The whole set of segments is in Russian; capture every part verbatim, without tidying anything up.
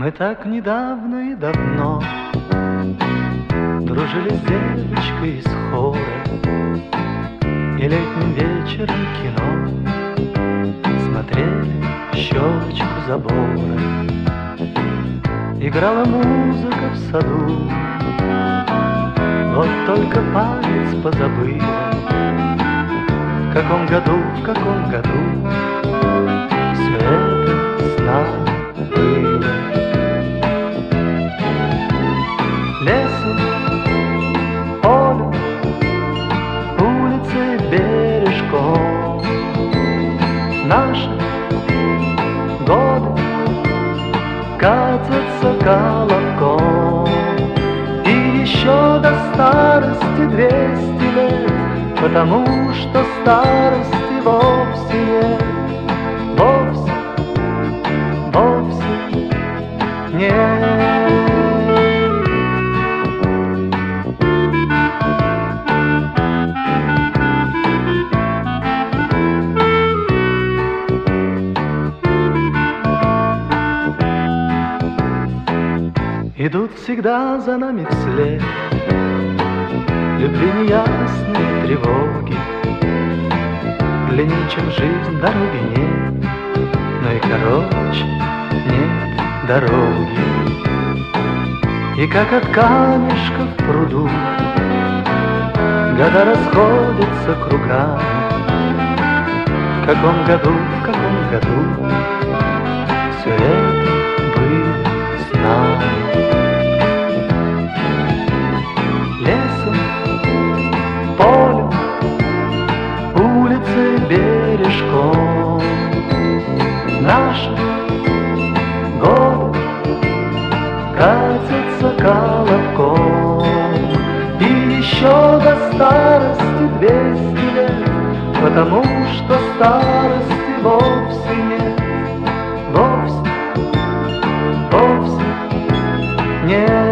Мы так недавно и давно дружили с девочкой из хора, и летним вечером кино смотрели в щелочку забора. Играла музыка в саду, вот только палец позабыла, в каком году, в каком году все это с нами было. Лесом, полем, улицей, бережком наши годы катятся колобком. И еще до старости двести лет, потому что старости вовсе нет, вовсе, вовсе нет. Идут всегда за нами вслед любви неясные тревоги. Длиннее, чем жизнь, дороги нет, но и короче нет дороги. И как от камешка в пруду года расходятся кругами. В каком году, в каком году все это было с нами? Лесом, полем, улицей, бережком наши годы катятся колобком. И еще до старости двести лет, потому что старости вовсе нет, вовсе, вовсе нет.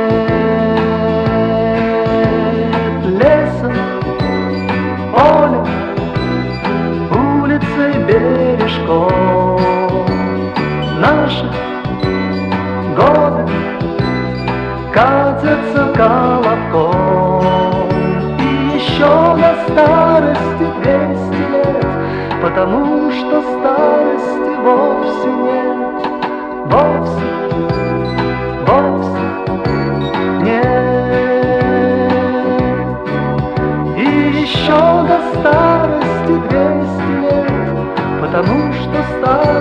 Лесом, полем, улицей, бережком наши годы катятся колобком. И еще до старости двести лет, потому что старости вовсе нет, вовсе, вовсе нет. И еще до старости двести лет, потому что старости